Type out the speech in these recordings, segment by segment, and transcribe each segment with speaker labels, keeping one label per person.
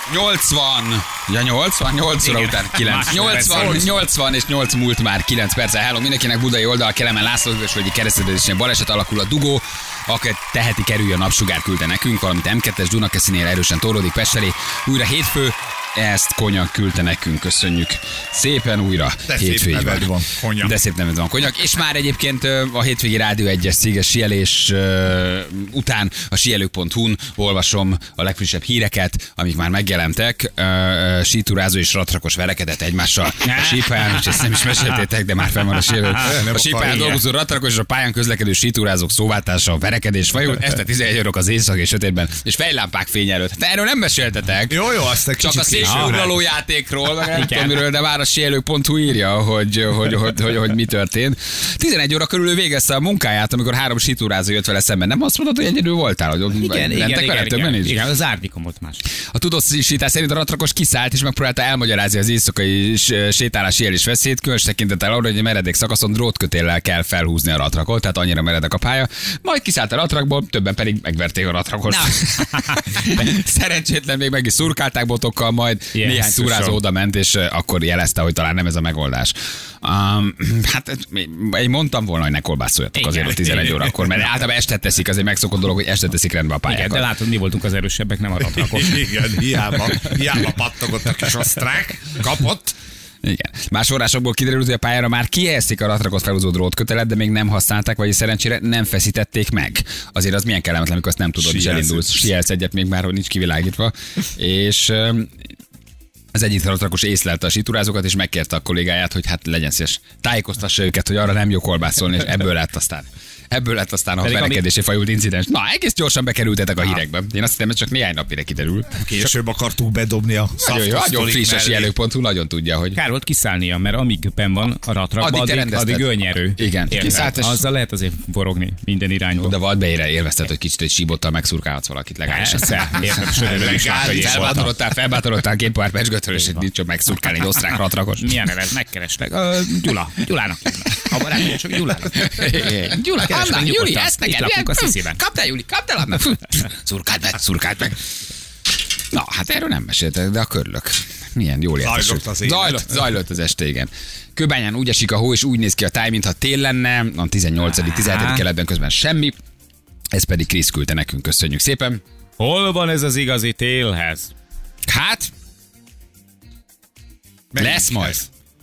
Speaker 1: 80. Ja, 80, 8 óra után 9. 80 és 8 múlt már 9 perccel. Hello, mindenkinek Budai oldal, Kelemen László, és hogy kereszteződésen baleset alakul a dugó, akár teheti kerülj a napsugár küldte nekünk, valamint M2-es Dunakeszinél erősen torlódik Pest felé. Újra hétfő, ezt konyak küldte nekünk, köszönjük szépen újra.
Speaker 2: De
Speaker 1: hétfői
Speaker 2: van konyak.
Speaker 1: De szép neved van konyak. És már egyébként a hétvégi Rádió 1-es céges síelés után a síelők.hu-n olvasom a legfrissebb híreket, amik már megjelentek. Sítúrázó és ratrakos verekedett egymással a sípályán, és ezt nem is meséltétek, de már fenn van a síelő. A sípályán dolgozó ratrakos és a pályán közlekedő sítúrázók szóváltása, a verekedés fajult, este 11 órok az éjszak és sötétben, és fejlámpák fény előtt. De erről nem meséltetek.
Speaker 2: Jó, azt
Speaker 1: csak a szélsőuraló játékról, nem tudom miről, de már a síelők.hu írja, hogy mi történt. 11 óra körül ő végezte a munkáját, amikor 3 sítúrázó jött vele szemben. Nem azt mondod, hogy egyedül voltál? Hogy
Speaker 3: igen, az árnyékom ott más.
Speaker 1: A tudósítás szerint a ratrakos kiszállt és megpróbálta elmagyarázni az éjszakai sétálás síelés veszélyt, különös tekintettel arra, hogy egy meredek szakaszon drótkötéllel kell felhúzni a ratrakot, tehát annyira meredek a pálya. Majd kiszállt a ratrakból, többen pedig megverték a ratrakost. Szerencsétlen még meg is szurkálták botokkal, majd néhány szúrázó oda ment, és akkor jelezte, hogy talán nem ez a megoldás. Hát én mondtam volna, hogy ne kolbászoljatok azért a 11 órakor, mert általában este teszik, az egy megszokott dolog, hogy este teszik rendbe a pályákat.
Speaker 3: Igen, de látod, mi voltunk az erősebbek, nem a ratrakos.
Speaker 2: Igen, hiába pattogott a kis osztrák, kapott.
Speaker 1: Igen. Más forrásokból kiderült, hogy a pályára már kihelyezték a ratrakot felhúzó drótkötelet, de még nem használták, vagyis szerencsére nem feszítették meg. Azért az milyen kellemetlen, amikor azt nem tudod, és elindulsz. Sielsz egyet még már, hogy nincs kivilágítva. És az egyik ratrakos észlelte a sítúrázókat, és megkérte a kollégáját, hogy hát legyen szíves, tájékoztassa őket, hogy arra nem jó kolbászolni, és ebből lett aztán a verekedésé fajult incidens. Na, egész gyorsan bekerültetek a hírekbe. Én azt hittem, hogy csak néhány napira kiderül.
Speaker 2: Később akartuk bedobni a
Speaker 1: nagyon friss a síelők.hu, nagyon tudja, hogy...
Speaker 3: Kár volt kiszállnia, mert amíg benn van a ratrakban, addig ölnyerő.
Speaker 1: Igen.
Speaker 3: Azzal lehet azért forogni minden irányba.
Speaker 1: De vad beére élvezted, hogy kicsit egy síbottal megszurkálhatsz valakit legalábbis. Felbátorodtál két pár pecsgötről, és nincs csak megszurkálni egy osztrák ratrakos.
Speaker 3: Milyen neved? Megkerestek. Gyulának. A barátom csak Gyulának.
Speaker 1: Júli, ezt neked.
Speaker 3: Kaptál, Júli, kaptál?
Speaker 1: Szurkáld meg. Na, hát erről nem meséltek, de a körülök. Milyen jól értesült. Zajlott az este, igen. Kőbányán úgy esik a hó, és úgy néz ki a táj, mintha tél lenne. A 18.-17. keletben közben semmi. Ez pedig Krisz küldte nekünk, köszönjük szépen.
Speaker 3: Hol van ez az igazi télhez?
Speaker 1: Hát, lesz majd.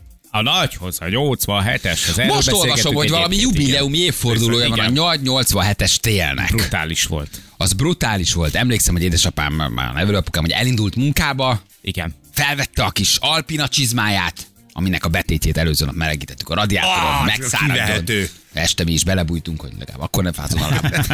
Speaker 3: A nagyhoz, a 87-es.
Speaker 1: Most olvasom, hogy valami jubileumi évfordulója van a 87-es télnek.
Speaker 3: Brutális volt.
Speaker 1: Az brutális volt. Emlékszem, hogy édesapám, már nevelőapukám, hogy elindult munkába.
Speaker 3: Igen.
Speaker 1: Felvette a kis alpina csizmáját, aminek a betétjét előző nap melegítettük a radiátoron, megszáradjon. Este mi is belebújtunk, hogy legalább akkor nem fázzon a lábam.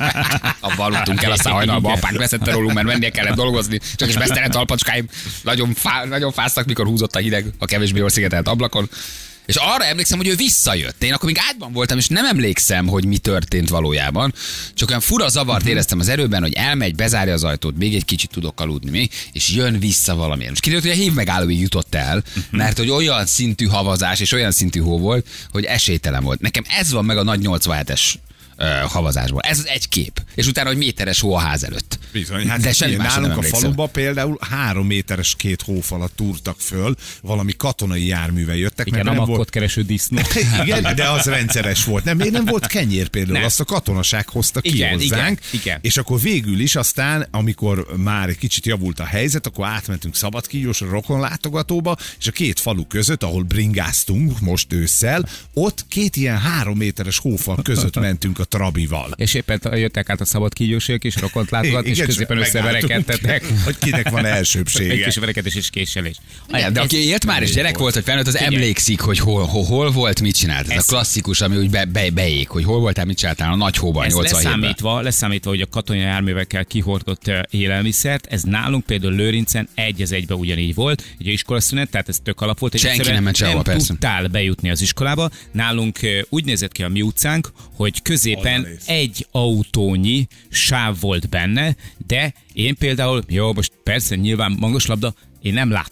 Speaker 1: Abba aludtunk el, aztán hajnalban apánk veszette rólunk, mert mennie kellett dolgozni. Csak is mesztelen talpacskáim nagyon fáztak, mikor húzott a hideg a kevésbé jól szigetelt ablakon. És arra emlékszem, hogy ő visszajött. Én akkor még ágyban voltam, és nem emlékszem, hogy mi történt valójában. Csak olyan fura zavart éreztem az erőben, hogy elmegy, bezárja az ajtót, még egy kicsit tudok aludni még, és jön vissza valamilyen. És kiderült, hogy a hívmegállóig jutott el, mert hogy olyan szintű havazás és olyan szintű hó volt, hogy esélytelen volt. Nekem ez van meg a nagy 87-es havazásból. Ez az egy kép. És utána, hogy méteres hó a ház előtt.
Speaker 2: Bizony, hát
Speaker 1: de semmi
Speaker 2: nálunk a faluba például 3 méteres 2 hófalat túrtak föl, valami katonai járművel jöttek.
Speaker 3: Igen,
Speaker 2: mert
Speaker 3: a
Speaker 2: nem volt
Speaker 3: kereső disznó.
Speaker 2: Igen, de az rendszeres volt. Nem volt kenyér például, azt a katonaság hozta ki hozzánk.
Speaker 3: Igen.
Speaker 2: És akkor végül is aztán, amikor már egy kicsit javult a helyzet, akkor átmentünk Szabadkígyósra, rokonlátogatóba, és a 2 falu között, ahol bringáztunk most ősszel, ott 2 ilyen 3 méteres hófal között mentünk a Trabival.
Speaker 3: És éppen jöttek át a Szabadkígyósiak, és rokont látogatni, és középen összeverekedtetek.
Speaker 2: Hogy kinek van elsőbsége.
Speaker 3: Egy kis verekedés és késelés.
Speaker 1: De aki élt már, és gyerek volt, hogy felnőtt, az emlékszik, hogy hol volt, mit csinált. Ez a klasszikus, ami úgy beék, hogy hol voltál, mit csináltál a nagy hóban, 87-ben.
Speaker 3: Leszámítva, hogy a katonai járművekkel kihordott élelmiszert, ez nálunk például Lőrincen 1-1-ben ugyanígy volt. Ugye iskolaszünet, tehát ez tök alap volt, hogy
Speaker 1: senki nem
Speaker 3: tudtál bejutni az iskolába. Nálunk úgy nézett ki a mi utcánk, hogy középen egy autónyi sáv volt benne, de én például, most persze nyilván magas labda, én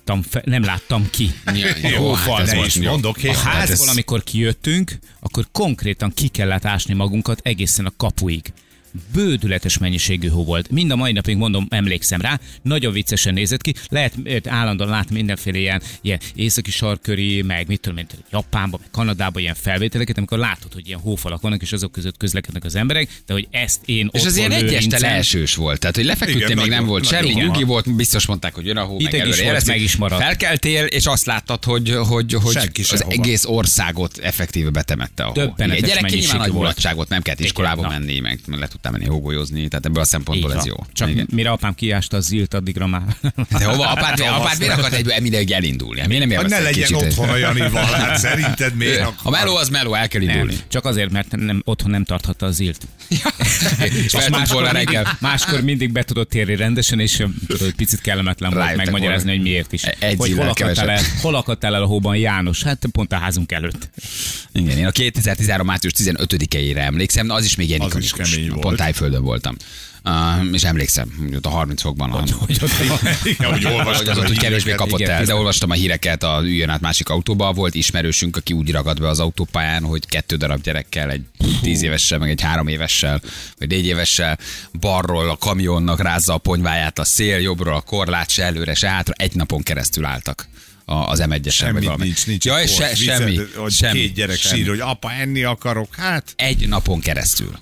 Speaker 3: nem láttam ki.
Speaker 2: Jó, hát is mondok.
Speaker 3: A házból, amikor kijöttünk, akkor konkrétan ki kellett ásni magunkat egészen a kapuig. bődületes mennyiségű hó volt. Mind a mai napig mondom, emlékszem rá, nagyon viccesen nézett ki. Lehet állandóan látni mindenféle ilyen északi sarköri, meg mit tudom én, Japánban, meg Kanadában ilyen felvételeket, amikor látod, hogy ilyen hófalak vannak, és azok között közlekednek az emberek, de hogy ezt én
Speaker 1: és az ilyen egyeste leesős volt, tehát hogy lefeküdtél, még nem volt semmi, nyugi volt, biztos mondták, hogy jön a hó, meg előre
Speaker 3: meg is maradt.
Speaker 1: Felkeltél, és azt láttad, hogy az egész országot effektíve betemette a hó. Egy gyerek nyilván nagy mulatságot, nem kellett iskolába menni, meg le tudtál menni hógolyozni, tehát ebből a szempontból ez jó.
Speaker 3: Csak mire apám kiásta a zilt, addigra már.
Speaker 1: De hova apád miért akart egyben elindulni?
Speaker 2: Ne legyen otthon a Janival, hát szerinted miért akar?
Speaker 1: A meló az meló, el kell indulni.
Speaker 3: Csak azért, mert otthon nem tarthatta a zilt.
Speaker 1: És
Speaker 3: máskor mindig be tudott térni rendesen, és picit kellemetlen volt megmagyarázni, hogy miért is. Hogy hol akadt el a hóban János? Hát pont a házunk előtt.
Speaker 1: Igen, én a 2013. március 15-ire emlékszem, az is még ilyen ikonikus. Pont Tájföldön voltam. És emlékszem, hogy ott a 30 fokban hogy olvastam, hogy kevésbé kapott el, de olvastam a híreket, üljön át másik autóba, volt ismerősünk, aki úgy ragadt be az autópályán, hogy 2 darab gyerekkel, egy 10 évessel, meg egy 3 évessel, vagy 4 évessel, balról a kamionnak rázza a ponyváját a szél, jobbról a korlát, se előre, se hátra, egy napon keresztül álltak az M1-esen.
Speaker 2: Semmi nincs.
Speaker 1: Jaj, semmi.
Speaker 2: Két gyerek sír, hogy apa, enni akarok, hát.
Speaker 1: Egy napon keresztül.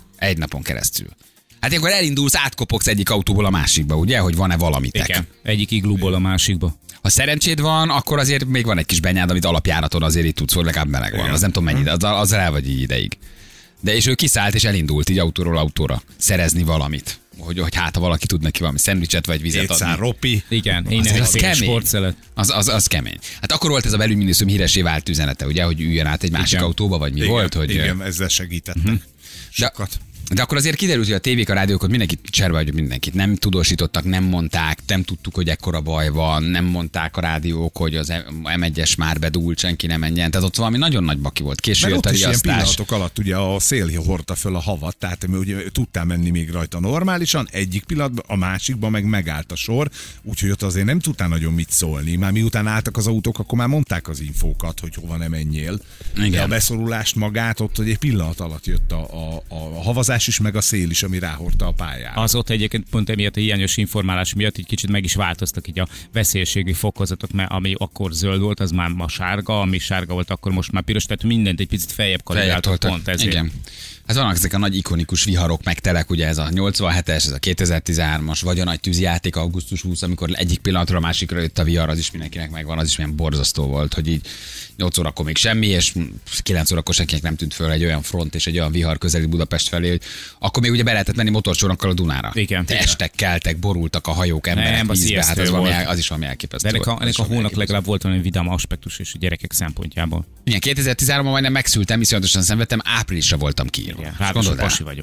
Speaker 1: Hát akkor elindulsz, átkopogsz egyik autóból a másikba, ugye, hogy van-e valamitek.
Speaker 3: Igen, egyik iglúból a másikba.
Speaker 1: Ha szerencséd van, akkor azért még van egy kis benyád, amit alapjáraton azért itt tudsz, hogy legalább meleg van. Az nem tudom mennyi, az el vagy így ideig. De és ő kiszállt és elindult így autóról autóra szerezni valamit. Hogy hát, ha valaki tud neki valami szendvicset vagy vizet adni.
Speaker 2: Ropi.
Speaker 3: Igen, innen
Speaker 1: az kemény.
Speaker 3: Sportszelet.
Speaker 1: Az kemény. Hát akkor volt ez a belügyminisztérium híressé vált üzenete, ugye, hogy üljön át egy másik autóba, vagy mi volt? Hogy...
Speaker 2: Igen, ezzel segítettek. Sokat.
Speaker 1: De akkor azért kiderült, hogy a tévék, a rádiókot mindenkit cserbe hagyjuk mindenkit. Nem tudósítottak, nem mondták, nem tudtuk, hogy ekkora baj van, nem mondták a rádiók, hogy az M1-es már bedúlt, senki nem menjen. Tehát ott valami nagyon nagy baki volt. Később jött a riasztás. Ilyen
Speaker 2: pillanatok alatt ugye a szél hordta föl a havat, tehát ugye tudtál menni még rajta normálisan, egyik pillanatban, a másikban meg megállt a sor, úgyhogy ott azért nem tudtál nagyon mit szólni. Már miután álltak az autók, akkor már mondták az infókat, hogy hova nem menjél. Igen. De a beszorulást magát ott, hogy egy pillanat alatt jött a havazás is, meg a szél is, ami ráhordta a pályára.
Speaker 3: Az ott egyébként pont emiatt a hiányos informálás miatt egy kicsit meg is változtak így a veszélyességi fokozatok, mert ami akkor zöld volt, az már ma sárga, ami sárga volt, akkor most már piros, tehát mindent egy picit feljebb kalibráltak pont ezért. Igen.
Speaker 1: Hát vannak ezek a nagy ikonikus viharok, meg telek, ugye ez a 87-es, ez a 2013-as, vagy a nagy tűzijáték augusztus 20, amikor egyik pillanatról a másikra jött a vihar, az is mindenkinek megvan, az is milyen borzasztó volt, hogy így 8 órakor még semmi, és 9 órakor senkinek nem tűnt föl egy olyan front és egy olyan vihar közeli Budapest felé, hogy akkor még ugye be lehetett menni motorcsónakkal a Dunára.
Speaker 3: Igen.
Speaker 1: Estek, keltek, borultak a hajók, emberek vízbe, hát az is valami elképesztő.
Speaker 3: De ennek a hónak legalább volt valami vidám aspektus és a gyerekek szempontjából.
Speaker 1: Igen, 2013-ban majdnem megszültem, iszonyatosan szenvedtem, áprilisra voltam kiírva.
Speaker 3: Ráadásul pasi vagyok.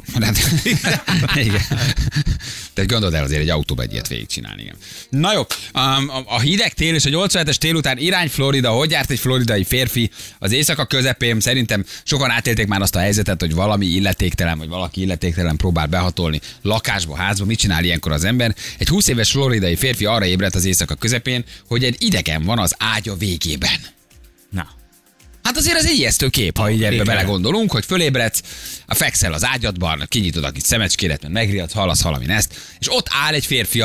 Speaker 1: Igen. Tehát gondold el azért egy autóba egy ilyet végigcsinálni. Igen. Na jó, a hideg tél és a 87-es tél után irány Florida, hogy járt egy floridai férfi az éjszaka közepén, szerintem sokan átélték már azt a helyzetet, hogy valami illetéktelen, vagy valaki illetéktelen próbál behatolni lakásba, házba. Mit csinál ilyenkor az ember? Egy 20 éves floridai férfi arra ébredt az éjszaka közepén, hogy egy idegen van az ágya végében.
Speaker 3: Na.
Speaker 1: Hát azért az egy ijesztő kép, ha így ebbe belegondolunk, hogy fölébredsz, fekszel az ágyadban, kinyitod a kis szemecskéret, mert megriadsz, hallasz valami ezt, és ott áll egy férfi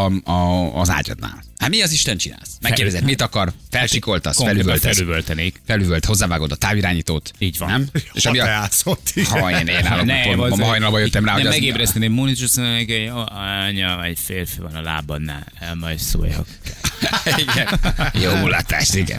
Speaker 1: az ágyadnál. Hát mi az Isten csinálsz? Megkérdezed, mit akar? Felsikoltasz, felüvölt, hozzávágod a távirányítót.
Speaker 3: Így van.
Speaker 1: Nem?
Speaker 2: És ami a
Speaker 1: ha én állom, ma hajnalban jöttem rá, hogy
Speaker 3: megébreszteném Mónit, és azt mondom, hogy anya, egy férfi van a lábadnál, majd szóljak.
Speaker 1: Igen. Jó mulatást, igen.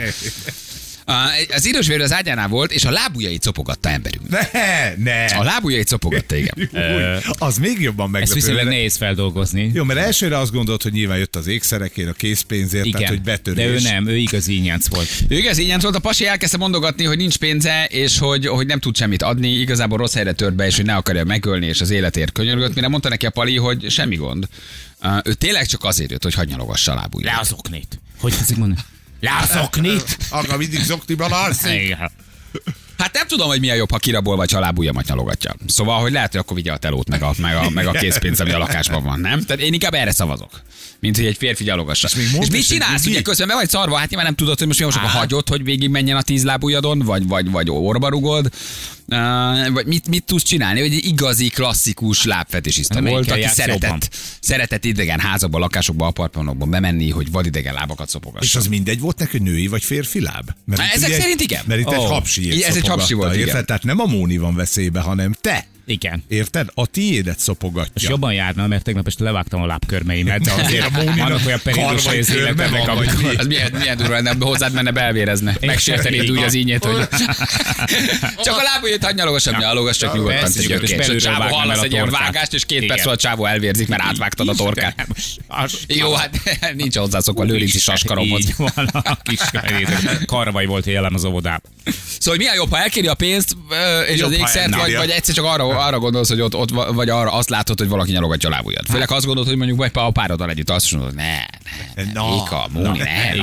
Speaker 1: Az idősvérő az ágyánál volt, és a lábujjait copogatta emberünk.
Speaker 2: Ne!
Speaker 1: A lábujjait copogatta, igen.
Speaker 2: Az még jobban meglepő.
Speaker 3: Ezt viszonylag nehéz feldolgozni.
Speaker 2: Jó, mert elsőre azt gondolt, hogy nyilván jött az ékszerekért, a készpénzért,
Speaker 3: igen,
Speaker 2: tehát hogy betörés.
Speaker 3: De ő nem, ő igazi ínyánc volt.
Speaker 1: Ő igazi ínyánc volt, a pasi elkezdte mondogatni, hogy nincs pénze, és hogy nem tud semmit adni, igazából rossz helyre tört be, és hogy ne akarja megölni, és az életért könyörgött, mire mondta neki a pali, hogy semmi gond. Ő tényleg csak azért jött, hogy hadd nyalogassa a lábujját.
Speaker 3: Le az oknit. Hogy teszik mondani? Lászoknit!
Speaker 2: Aga mindig zokniban alszik.
Speaker 1: Hát nem tudom, hogy mi a jobb, ha kirabol vagy ha a lábujjamat nyalogatja. Szóval, hogy lehet, hogy akkor vigye a telót, meg a készpénz, ami a lakásban van, nem? Tehát én inkább erre szavazok. Mint hogy egy férfi gyalogassa. És mit csinálsz? Ugye közben be vagy szarva, hát nyilván nem tudod, hogy most akkor hagyod, hogy végig menjen a 10 lábujjadon, vagy orba rugod. Vagy mit tudsz csinálni, hogy egy igazi, klasszikus lábfetisista volt, aki szeretett idegen házakba, lakásokba, apartmanokba bemenni, hogy vadidegen lábakat szopogasson.
Speaker 2: És az mindegy volt neki, hogy női vagy férfi láb?
Speaker 1: Ezek szerint igen.
Speaker 2: Mert itt egy hapsi.
Speaker 1: Ez egy hapsi volt, igen.
Speaker 2: Tehát nem a Móni van veszélybe, hanem te.
Speaker 3: Igen.
Speaker 2: Érted? A tiédet szopogatja.
Speaker 3: És jobban járna, mert tegnap este levágtam a lábkörmeimet, de azért vannak olyan periódusai az életemnek, amikor...
Speaker 1: Az milyen durva lenne, hozzád menne belvérezne. Megsértenéd úgy az ínyét, hogy... Csak a lábujját hadd nyalogass, csak nyugodtan. És a csávó hallasz egy ilyen vágást, és 2 perc alatt a csávó elvérzik, mert átvágtad a torkát. Jó, hát nincs hozzászokva lőrinci saskaromhoz.
Speaker 3: Így van, a kis karvaj volt jelen az óvodában.
Speaker 1: Szóval milyen jobb, ha elkéri a pénzt és az ékszert, vagy egyszer csak arra gondolsz, hogy ott vagy arra azt látod, hogy valaki nyalogatja a lábujjat. Főleg azt gondolod, hogy mondjuk vagy a pároddal együtt azt mondod, hogy Éka, Móni,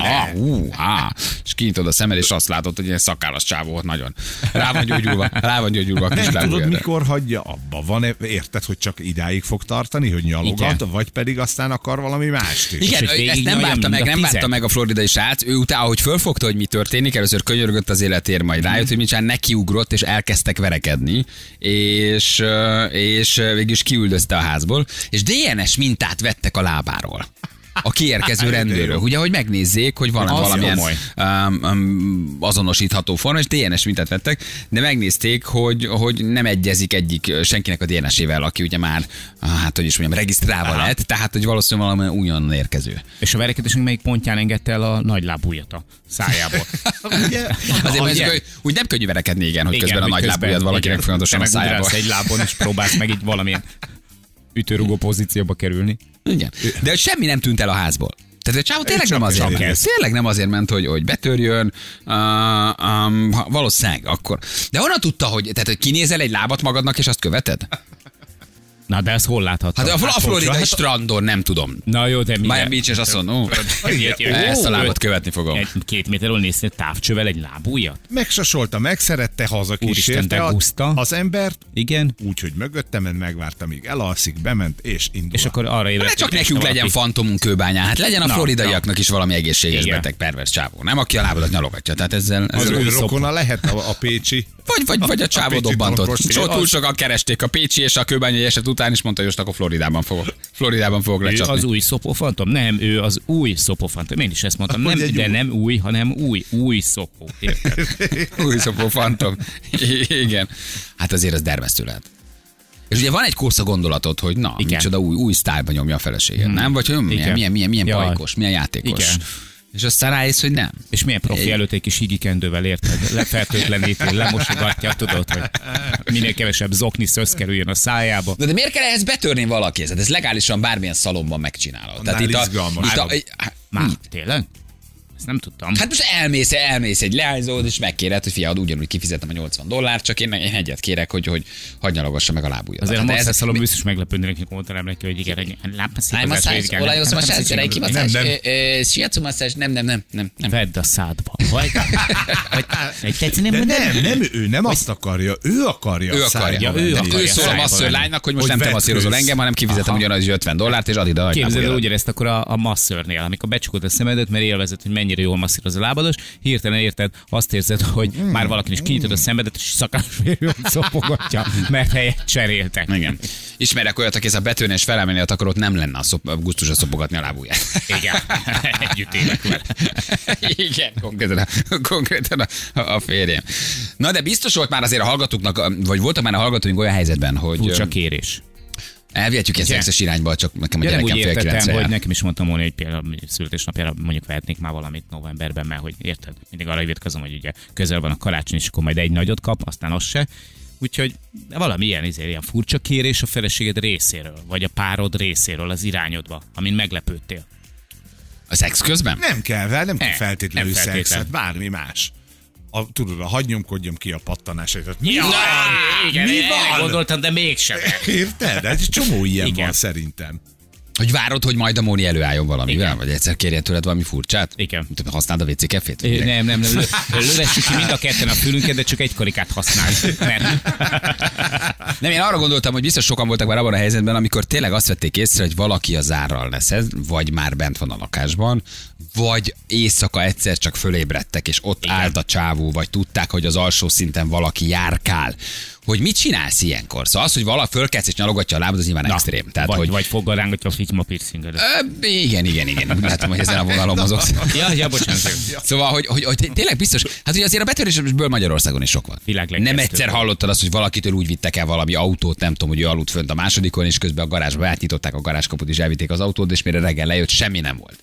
Speaker 1: és kinyitod a szemed, és azt látod, hogy ilyen szakállas csávó volt nagyon. Rá van gyógyulva a kis lábujjadra.
Speaker 2: Tudod, mikor hagyja abba? Érted, hogy csak idáig fog tartani, hogy nyalogat, vagy pedig aztán akar valami mást is?
Speaker 1: Igen, ezt nem várta meg a floridai srác. Ő utána, ahogy fölfogta, hogy mi történik, először könyörgött az életér, majd rájött, hogy mit csinál, nekiugrott, és elkezdtek verekedni, és végül is kiüldözte a házból, és DNS mintát vettek a lábáról. A kiérkező rendőrről. Ugye, hogy megnézzék, hogy van valamilyen azonosítható forma, és DNS mintát vettek, de megnézték, hogy nem egyezik senkinek a DNS-ével, aki ugye már, hát hogy is mondjam, regisztrálva lett, tehát hogy valószínűleg valami újonnan érkező.
Speaker 3: És a verekedésünk melyik pontján engedte el a nagy lábujjat a szájából?
Speaker 1: Azért úgy nem könnyű verekedni, igen, hogy közben a nagy lábujjat valakinek folyamatosan a szájából.
Speaker 3: Egy lábon, és próbálsz meg így valamilyen ütőrugó pozícióba kerülni.
Speaker 1: Igen. De hogy semmi nem tűnt el a házból. Tehát a csávó tényleg nem azért ment. Tényleg nem azért ment, hogy betörjön, valószínűleg akkor. De honnan tudta, hogy kinézel egy lábat magadnak, és azt követed?
Speaker 3: Na, de ezt hol láthatod?
Speaker 1: Hát a floridai strandon, nem tudom.
Speaker 3: Na jó, de
Speaker 1: Miami Beach, és azt mondom, ezt a lábat követni fogom.
Speaker 3: 2 méterről nézni távcsővel egy lábujjat?
Speaker 2: Megsasolta, megszerette, hazakísérte az embert.
Speaker 3: Igen.
Speaker 2: Úgyhogy mögöttem, megvárta, míg elalszik, bement, és indul.
Speaker 3: És akkor arra ébredt.
Speaker 1: Hát csak nekünk legyen fantomunk kőbányán. Hát legyen a floridaiaknak is valami egészséges beteg, pervers csávó. Nem, aki a lábadat nyalogatja. Tehát ezzel
Speaker 2: az ő rokona lehet a pécsi.
Speaker 1: Vagy a csávó dobbantott. Túl sokan keresték a pécsi és a kőbányai eset után, is mondta, hogy most akkor Floridában fogok lecsapni.
Speaker 3: Az új szopofantom? Nem, ő az új szopofantom. Én is ezt mondtam. Nem, de nem új, hanem új szopó.
Speaker 1: Új szopofantom. Igen. Hát azért az dermesztő lehet. És ugye van egy kósza gondolatod, hogy na, micsoda új sztájlban nyomja a feleséged, nem? Vagy hogy milyen pajkos, milyen játékos. Igen. És aztán rájössz, hogy nem.
Speaker 3: És milyen profi előtt egy kis higikendővel, érted? Lefertőtleníti, lemosogatja, tudod, hogy minél kevesebb zokni szösz kerüljön a szájába.
Speaker 1: De miért kell ehhez betörni valaki? Ez legálisan bármilyen szalomban megcsinálod. Tehát
Speaker 3: tényleg? Ezt nem tudtam.
Speaker 1: Hát most elmész egy leányzód, és megkéred, hogy fiad, ugyanúgy kifizetem a $80, csak én egyet kérek, hogy hadd nyalogassa meg a lábujjat.
Speaker 3: Azért a masszázszalom biztos meglepődnének, hogy mondanám neki, hogy igen,
Speaker 1: lábmasszázs, olajos masszázs, reiki masszázs, shiatsu masszázs, nem.
Speaker 3: Vedd a szádba.
Speaker 2: Nem, ő nem azt akarja, ő akarja.
Speaker 1: Ő szól a masször lánynak, hogy most nem te masszírozol engem, hanem kifizetem ugyanaz $50, és add ide a lábujjat.
Speaker 3: Képzeld el ugyanezt akkor a masszörnél, amikor becsukod a szemedet, mert élvezed, hogy mennyire jól masszíroz a lábados, hirtelen érted, azt érzed, hogy már valaki is kinyitod a szemedet, és szakállas férjön szopogatja, mert helyet cseréltek.
Speaker 1: Igen. Ismerek olyat, aki ezt a betörni és felemelni a takarót, nem lenne a gusztusa szopogatni a lábujját.
Speaker 3: Igen. Együtt élek vele.
Speaker 1: Igen, konkrétan a férjem. Na de biztos volt már azért a hallgatóknak, vagy voltak már a hallgatóink olyan helyzetben, hogy...
Speaker 3: Furcsa kérés.
Speaker 1: Elvihetjük ezt szexes irányba, csak nekem a gyerekem fél 9-re
Speaker 3: hogy nekem is mondtam volna, hogy például születésnapjára mondjuk vehetnék már valamit novemberben, mert hogy érted, mindig arra vétkezem, hogy ugye közel van a karácsony, és akkor majd egy nagyot kap, aztán az se. Úgyhogy valami ilyen furcsa kérés a feleséged részéről, vagy a párod részéről az irányodba, amin meglepődtél.
Speaker 1: A szex közben?
Speaker 2: Nem kell feltétlenül szexet, bármi más. Tudod, hadd nyomkodjam ki a pattanásait.
Speaker 3: Mi van? Gondoltam, de mégsem.
Speaker 2: Érted? Egy csomó ilyen van szerintem.
Speaker 1: Hogy várod, hogy majd a Móni előálljon valamivel? Vagy egyszer kérjen tőled valami furcsát?
Speaker 3: Igen.
Speaker 1: Használd a WC kefét?
Speaker 3: Nem. Lövessük ki mind a ketten a fülünket, de csak egy karikát használjuk.
Speaker 1: Nem, én arra gondoltam, hogy biztos sokan voltak már abban a helyzetben, amikor tényleg azt vették észre, hogy valaki a zárral lesz, vagy már bent van a lakásban, vagy éjszaka egyszer csak fölébredtek, és ott állt a csávó, vagy tudták, hogy az alsó szinten valaki járkál. Hogy mit csinálsz ilyenkor? Szóval az, hogy valaki fölkelsz és nyalogatja a lábad, az nyilván extrém. Tehát,
Speaker 3: vagy foggal rángatja a figyma piercingedet.
Speaker 1: Igen. Látom, hogy ezen a vonalon mozogsz.
Speaker 3: Ja, bocsánat.
Speaker 1: Szóval, hogy tényleg biztos, hát ugye azért a betörésből Magyarországon is sok van. Nem egyszer hallottad azt, hogy valakitől úgy vittek el valami autót, nem tudom, hogy ő aludt fönt a másodikon, és közben a garázsba átnyitották a garázskaput, és elvitték az autót, és mire reggel lejött, semmi nem volt.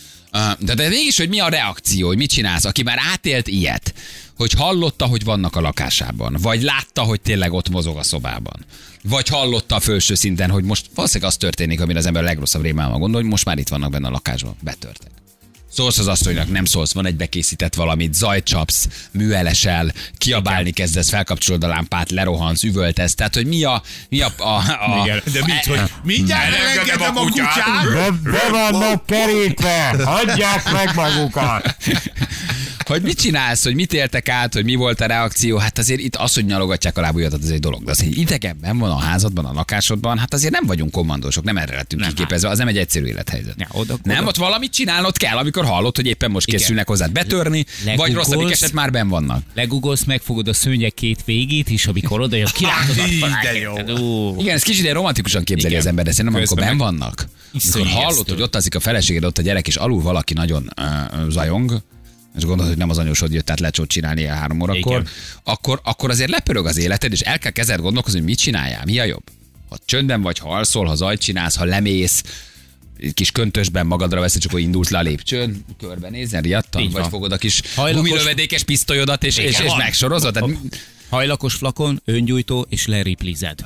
Speaker 1: De mégis, hogy mi a reakció, hogy mit csinálsz, aki már átélt ilyet, hogy hallotta, hogy vannak a lakásában, vagy látta, hogy tényleg ott mozog a szobában, vagy hallotta a felső szinten, hogy most valószínűleg az történik, amire az ember a legrosszabb rémálma gondol, hogy most már itt vannak benne a lakásban, betörtek. Szólsz az asszonynak, nem szólsz, van egy bekészített valamit, zajt csapsz, műelesel, kiabálni kezdesz, felkapcsolod a lámpát, lerohansz, üvöltesz, tehát hogy mi a
Speaker 2: Igen. De mit, hogy mindjárt elengedem a kutyát?
Speaker 4: Be vannak kerítve, hagyják meg magukat.
Speaker 1: Hogy mit csinálsz, hogy mit éltek át, hogy mi volt a reakció, hát azért itt az, hogy nyalogatják a lábujjadat, az egy dolog. De az, hogy idegenben van a házadban, a lakásodban, hát azért nem vagyunk kommandósok, nem erre lettünk kiképezve, az nem egy egyszerű élethelyzet.
Speaker 3: Ja, oda.
Speaker 1: Nem, ott valamit csinálnod kell, amikor hallod, hogy éppen most készülnek hozzád betörni, vagy rosszabbik eset már benn vannak.
Speaker 3: Legugolsz, megfogod a szőnyeg két végét is, amikor oda jön, kilátod a
Speaker 1: Igen, ez kicsit romantikusan képzeli az ember, de szerintem amikor benn vannak, amikor hallod, hogy ott azik a feleséged, ott a gyerek, és alul valaki nagyon zajong, és gondolod, hogy nem az anyósod jött, tehát lecsót csinálni 3 órakor, akkor azért lepörög az életed, és el kell kezded gondolkozni, hogy mit csináljál, mi a jobb. Ha csöndben vagy, ha alszol, ha zajt csinálsz, ha lemész, kis köntösben magadra veszed, csak hogy indulsz le a lépcsőn, körbenézzen, riadtan, vagy fogod a kis gumilövedékes pisztolyodat, és megsorozod. Tehát...
Speaker 3: Hajlakos flakon, öngyújtó, és leriplized.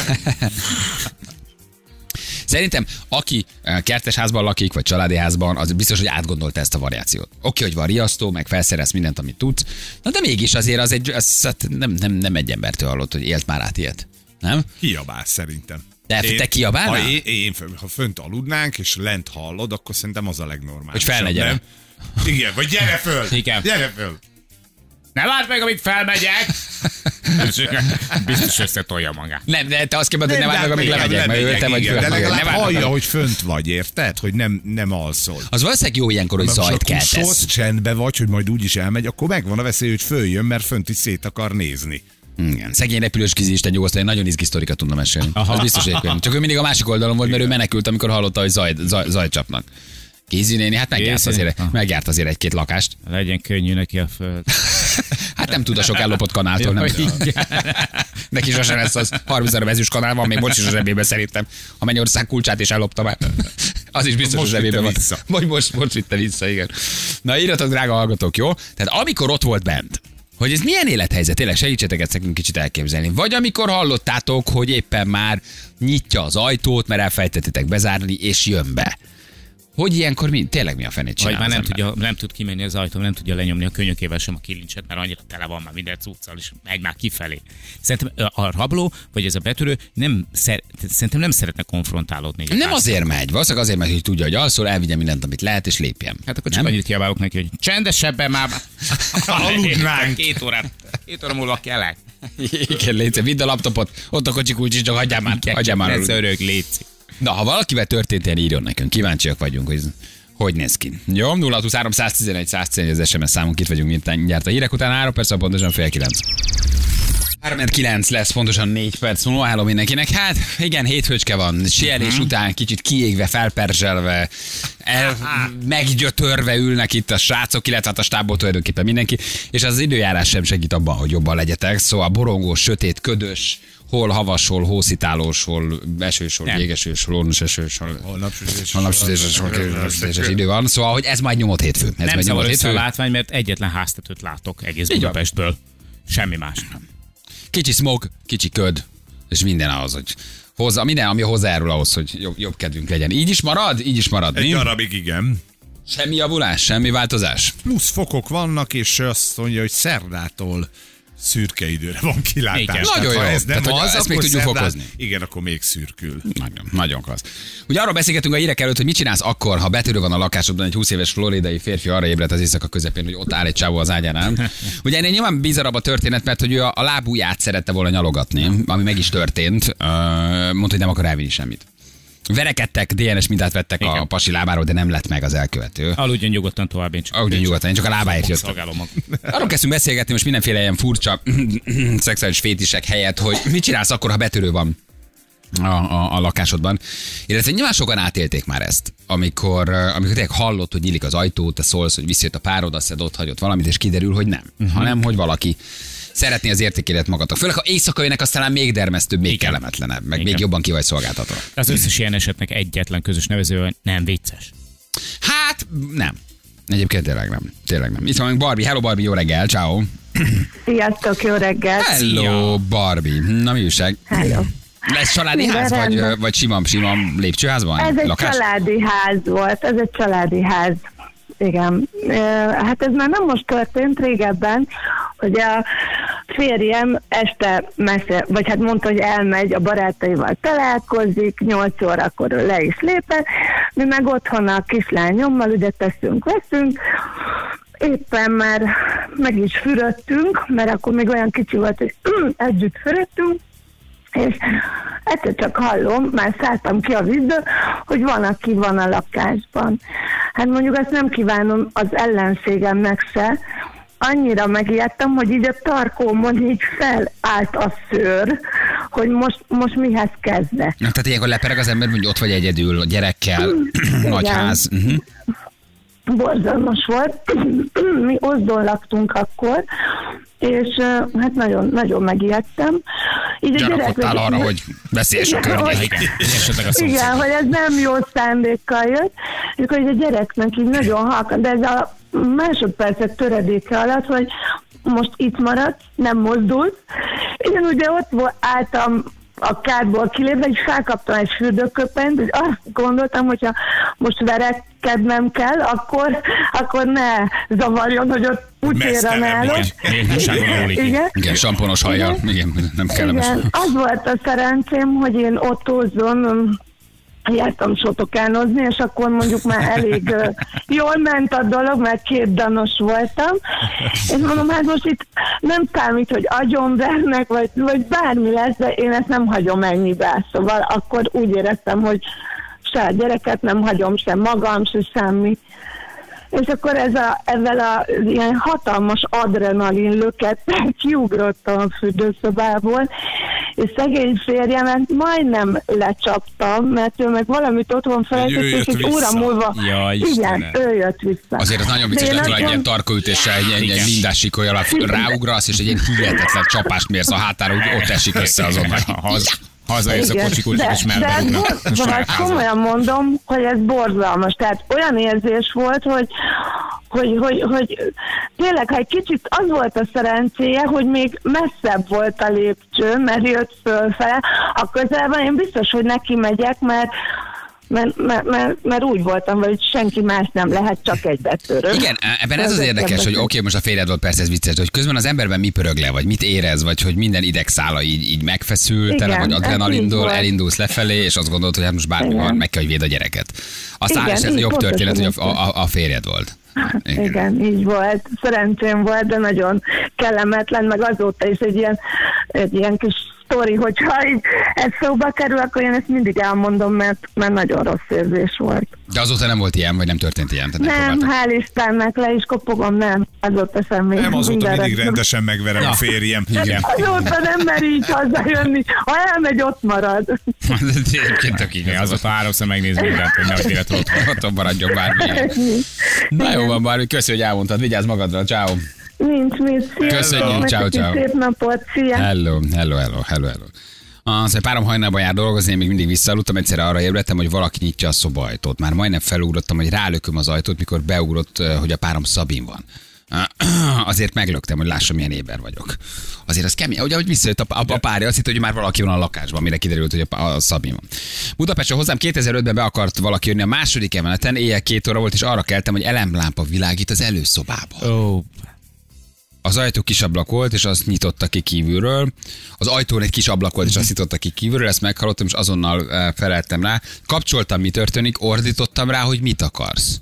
Speaker 1: Szerintem, aki kertesházban lakik, vagy családi házban, az biztos, hogy átgondolta ezt a variációt. Oké, hogy van riasztó, meg felszerelsz mindent, amit tudsz, de mégis azért nem egy embertől hallott, hogy élt már át ilyet. Nem?
Speaker 2: Kiabálsz szerintem.
Speaker 1: Te kiabálnál?
Speaker 2: Ha fönt aludnánk, és lent hallod, akkor szerintem az a legnormálisabb.
Speaker 1: Hogy felmegyek.
Speaker 2: Igen, vagy gyere föl!
Speaker 3: Igen.
Speaker 2: Gyere föl!
Speaker 3: Ne várd meg, amit felmegyek! Biztos összetolja magát.
Speaker 1: Nem, de te azt kell mondani, hogy ne várd meg, amíg lemegyek, mert öltem, vagy föl.
Speaker 2: De legalább hallja, hogy fönt vagy, érted? Hogy nem alszol.
Speaker 1: Az valószínűleg jó ilyenkor, hogy zajt keltesz.
Speaker 2: Csendbe vagy, hogy majd úgyis elmegy, akkor megvan a veszély, hogy följön, mert fönt is szét akar nézni.
Speaker 1: Igen. Szegény repülős Kizi Isten nyugosztani, nagyon izgi sztorikat tudna mesélni. Az biztos egyébként. Csak ő mindig a másik oldalon volt, mert ő menekült, amikor hallotta, hogy zajt csapnak. Kézi néni, hát megjárt azért egy-két lakást.
Speaker 3: Legyen könnyű neki a föld.
Speaker 1: Hát nem tud a sok ellopott kanáltól, nem. Neki sosem lesz az 30 000 ezüst kanál van, még most is a zsebében szerintem. A Mennyország kulcsát is ellopta már. Az is biztos
Speaker 2: most
Speaker 1: a zsebében van.
Speaker 2: Vagy
Speaker 1: most vitte vissza, igen. Na írjatok, drága hallgatók, jó? Tehát amikor ott volt bent, hogy ez milyen élethelyzet, tényleg segítsetek ezt nekünk kicsit elképzelni. Vagy amikor hallottátok, hogy éppen már nyitja az ajtót, mert elfejtettétek bezárni, és jön be. Hogy ilyenkor tényleg mi a fenét csinál?
Speaker 3: Vagy már nem tud kimenni az ajtón, nem tudja lenyomni a könyökével sem a kilincset, mert annyira tele van már minden cuccal, és megy már kifelé. Szerintem a rabló, vagy ez a betörő szerintem nem szeretne konfrontálódni.
Speaker 1: Nem azért megy, valószínűleg azért megy, hogy tudja, hogy alszol, elvigye mindent, amit lehet, és lépjen.
Speaker 3: Hát akkor csak annyit kiabálok neki, hogy csendesebben már.
Speaker 2: Aludnánk.
Speaker 3: 2 óra múlva kellek.
Speaker 1: Igen, légy, vidd a laptopot, ott a kocsi kulcs is, csak hagyjál már.
Speaker 3: Ne szörög, létszik.
Speaker 1: Na, ha valakivel történt ilyen, írjon nekünk. Kíváncsiak vagyunk, hogy néz ki. Jó, 023 111 111 az SMS számunk, itt vagyunk mindjárt a hírek után, 3 perc, pontosan 8:30. 3:09 lesz, pontosan 4 perc múlva. Háló mindenkinek. Hát igen, hétfőcske van. Sielés után kicsit kiégve, felperzselve, meggyötörve ülnek itt a srácok, illetve hát a stábból tulajdonképpen mindenki. És az időjárás sem segít abban, hogy jobban legyetek. Szóval borongós, sötét, ködös, hol havas, hol hószitálós, hol esős, hol jégesős, hol ornos esős, hol napsütéses idő van. Szóval, hogy ez majd nyomott hétfő.
Speaker 3: Nem szabad össze a látvány, mert egyetlen háztetőt látok egész Budapestből. Semmi más nem.
Speaker 1: Kicsi smog, kicsi köd, és minden ahhoz, hogy minden, ami hozzájárul ahhoz, hogy jobb kedvünk legyen. Így is marad? Így is marad,
Speaker 2: egy darabig igen.
Speaker 1: Semmi javulás, semmi változás?
Speaker 2: Plusz fokok vannak, és azt mondja, hogy szerdától szürke időre van kilátás.
Speaker 3: Igen.
Speaker 2: Tehát,
Speaker 1: Nagyon
Speaker 2: ha
Speaker 1: jó.
Speaker 2: ez nem
Speaker 1: Tehát, hogy
Speaker 2: az,
Speaker 1: ezt még
Speaker 2: akkor
Speaker 1: tudjuk
Speaker 2: szerdán-
Speaker 1: fokozni.
Speaker 2: Igen, akkor még szürkül.
Speaker 1: Nagyon, nagyon klassz. Ugye arról beszélgetünk a hírek előtt, hogy mit csinálsz akkor, ha betörő van a lakásodban, egy 20 éves floridai férfi arra ébredt az éjszaka közepén, hogy ott áll egy csávó az ágyánál. Ugye ennél nyilván bizarabb a történet, mert hogy ő a lábujját szerette volna nyalogatni, ami meg is történt. Mondta, hogy nem akar elvinni semmit. Verekedtek, DNS mintát vettek a
Speaker 3: Igen.
Speaker 1: pasi lábáról, de nem lett meg az elkövető.
Speaker 3: Aludjon nyugodtan tovább, én csak.
Speaker 1: Ahogy nyugodtan, én csak a lábáért jöttem.
Speaker 3: Szolgálom magam.
Speaker 1: Arról kezdtünk beszélgetni most mindenféle ilyen furcsa szexuális fétisek helyett, hogy mit csinálsz akkor, ha betörő van a lakásodban. Illetve nyilván sokan átélték már ezt, amikor tényleg hallott, hogy nyílik az ajtó, te szólsz, hogy visszajött a párod, azt ott hagyott valamit, és kiderül, hogy nem. Hanem, hogy valaki szeretné az értékélet magadnak. Főleg, ha éjszaka jönnek, aztán még dermesztőbb, még
Speaker 3: Igen.
Speaker 1: kellemetlenebb, meg
Speaker 3: Igen.
Speaker 1: még jobban ki vagy szolgáltatva.
Speaker 3: Az összes ilyen esetnek egyetlen közös nevező, hogy nem vicces.
Speaker 1: Hát, nem. Egyébként tényleg nem. Tényleg nem. Itt van még Barbie. Hello Barbie, jó reggel, ciao.
Speaker 5: Sziasztok, jó reggelt!
Speaker 1: Hello Barbie. Na mi újság?
Speaker 5: Hello.
Speaker 1: Lesz családi
Speaker 5: Minden
Speaker 1: ház,
Speaker 5: rendben.
Speaker 1: vagy sima lépcsőházban?
Speaker 5: Ez egy
Speaker 1: lakás?
Speaker 5: családi ház volt, ez egy családi ház. Igen. Hát ez már nem most történt, régebben, hogy a férjem este messze, vagy hát mondta, hogy elmegy a barátaival találkozik, 8 órakor le is lépett, mi meg otthon a kislányommal, ugye veszünk, éppen már meg is fürödtünk, mert akkor még olyan kicsi volt, hogy együtt fürödtünk, és egyszer csak hallom, már szálltam ki a vízből, hogy van, aki van a lakásban. Hát mondjuk azt nem kívánom az ellenségemnek se, annyira megijedtem, hogy így a tarkómon így felállt a szőr, hogy most mihez kezdek.
Speaker 1: Na, tehát ilyenkor lepereg az ember, hogy ott vagy egyedül, a gyerekkel, nagy
Speaker 5: Igen.
Speaker 1: ház.
Speaker 5: Borzalmas volt. Mi Oszdon laktunk akkor, és hát nagyon, nagyon megijedtem. Így
Speaker 1: Gyanakodtál arra, hogy veszélyes a környék.
Speaker 3: Igen. Esetleg a
Speaker 5: Igen,
Speaker 3: szomszéd.
Speaker 5: hogy ez nem jó szándékkal jött, és akkor így a gyereknek így nagyon halkan, de ez a másodpercek töredéke alatt, hogy most itt maradsz, nem mozdulsz. Én ugye ott álltam a kádból kilépve, és felkaptam egy fürdőköpenyt, és azt gondoltam, hogyha most verekednem kell, akkor ne zavarjon, hogy ott putyéra ne állok.
Speaker 3: Méltóságon alulik.
Speaker 5: Igen.
Speaker 1: Igen, samponos hajjal. Igen, nem kellemes.
Speaker 5: Igen, az volt a szerencsém, hogy én ott Ózdon jártam sotokánozni, és akkor mondjuk már elég jól ment a dolog, mert 2 danos voltam, és mondom, hát most itt nem számít, hogy agyonvernek, vagy bármi lesz, de én ezt nem hagyom ennyibe. Szóval akkor úgy éreztem, hogy se a gyereket nem hagyom, se magam, se semmi. És akkor ezzel a ilyen hatalmas adrenalin lökettel kiugrottam a fürdőszobából, és szegény férjemet majdnem lecsaptam, mert ő meg valamit otthon felejtett, és egy óra múlva,
Speaker 3: Ja,
Speaker 5: igen,
Speaker 3: Istenem.
Speaker 5: ő jött vissza.
Speaker 1: Azért az nagyon vicces
Speaker 5: De én
Speaker 1: lett volna egy
Speaker 5: azt
Speaker 1: ilyen tarkóütéssel, egy
Speaker 3: Igen.
Speaker 1: mindás sikolyal, ráugrasz, és egy ilyen hihetetlen csapást mérsz a hátára, hogy ott esik össze azonnal.
Speaker 3: Hazajössz a
Speaker 5: Igen,
Speaker 3: kocsikulcsot, és
Speaker 5: de
Speaker 3: már
Speaker 5: ez
Speaker 3: berúgnak.
Speaker 5: komolyan mondom, hogy ez borzalmas. Tehát olyan érzés volt, hogy tényleg, ha egy kicsit az volt a szerencséje, hogy még messzebb volt a lépcső, mert jött fölfele. A közelben én biztos, hogy neki megyek, mert úgy voltam, hogy senki más nem lehet, csak egy betörő.
Speaker 1: Igen, ebben ez az érdekes, hogy oké, most a férjed volt, persze ez vicces, de hogy közben az emberben mi pörög le, vagy mit érez, vagy hogy minden idegszála így megfeszül, tele
Speaker 5: Igen,
Speaker 1: vagy
Speaker 5: ez így
Speaker 1: adrenalindól,
Speaker 5: volt.
Speaker 1: elindulsz lefelé, és azt gondolod, hogy hát most bármi
Speaker 5: Igen.
Speaker 1: van, meg kell, hogy véd a gyereket. Aztán
Speaker 5: Igen,
Speaker 1: és ez a
Speaker 5: így
Speaker 1: jobb
Speaker 5: pontosan
Speaker 1: történet, hogy
Speaker 5: így
Speaker 1: a férjed volt.
Speaker 5: Igen, így volt. Szerencsém volt, de nagyon kellemetlen, meg azóta is egy ilyen kis sztori, hogyha így ez szóba kerül, akkor én ezt mindig elmondom, mert nagyon rossz érzés volt.
Speaker 1: De azóta nem volt ilyen, vagy nem történt ilyen? Tehát
Speaker 5: Nem,
Speaker 1: megpróbáltad.
Speaker 5: hál' Istennek, le is kopogom, nem. Azóta semmi.
Speaker 2: Nem, azóta
Speaker 5: Minden
Speaker 2: mindig
Speaker 5: rendben.
Speaker 2: rendesen megverem a férjem.
Speaker 1: Igen.
Speaker 5: Azóta nem mer így hazajönni. Ha elmegy, ott marad.
Speaker 1: Egyébként tök igaz.
Speaker 3: Azóta 3-szor megnéz mindent, hogy nehogy véletlenül ott
Speaker 1: Ott maradjon bármi. Na jó van, Barbie, köszi, hogy elmondtad. Vigyázz magadra, ciao.
Speaker 5: Nincs mit. Sziasztok,
Speaker 1: Köszönjük,
Speaker 5: nektek
Speaker 1: ciao,
Speaker 5: is
Speaker 1: ciao.
Speaker 5: Szép napot, szia.
Speaker 1: Hello. Az, hogy párom hajnalban jár dolgozni, én még mindig visszaaludtam, egyszerre arra ébredtem, hogy valaki nyitja a szobaajtót. Már majdnem felugrottam, hogy rálököm az ajtót, mikor beugrott, hogy a párom Szabin van. Azért meglöktem, hogy lássam, milyen éber vagyok. Azért az kemény, ugye, hogy visszajött a párja, azt hitt, hogy már valaki van a lakásban, mire kiderült, hogy a Szabin van. Budapestre hozzám 2005-ben be akart valaki jönni a második emeleten, éjjel 2 óra volt, és arra keltem, hogy elemlámpa világít az előszobába.
Speaker 3: Ó,
Speaker 1: Az ajtó kis ablak volt, és azt nyitotta ki kívülről. Az ajtón egy kis ablak volt, és azt nyitotta ki kívülről. Ezt meghallottam, és azonnal feleltem rá. Kapcsoltam, mi történik, ordítottam rá, hogy mit akarsz.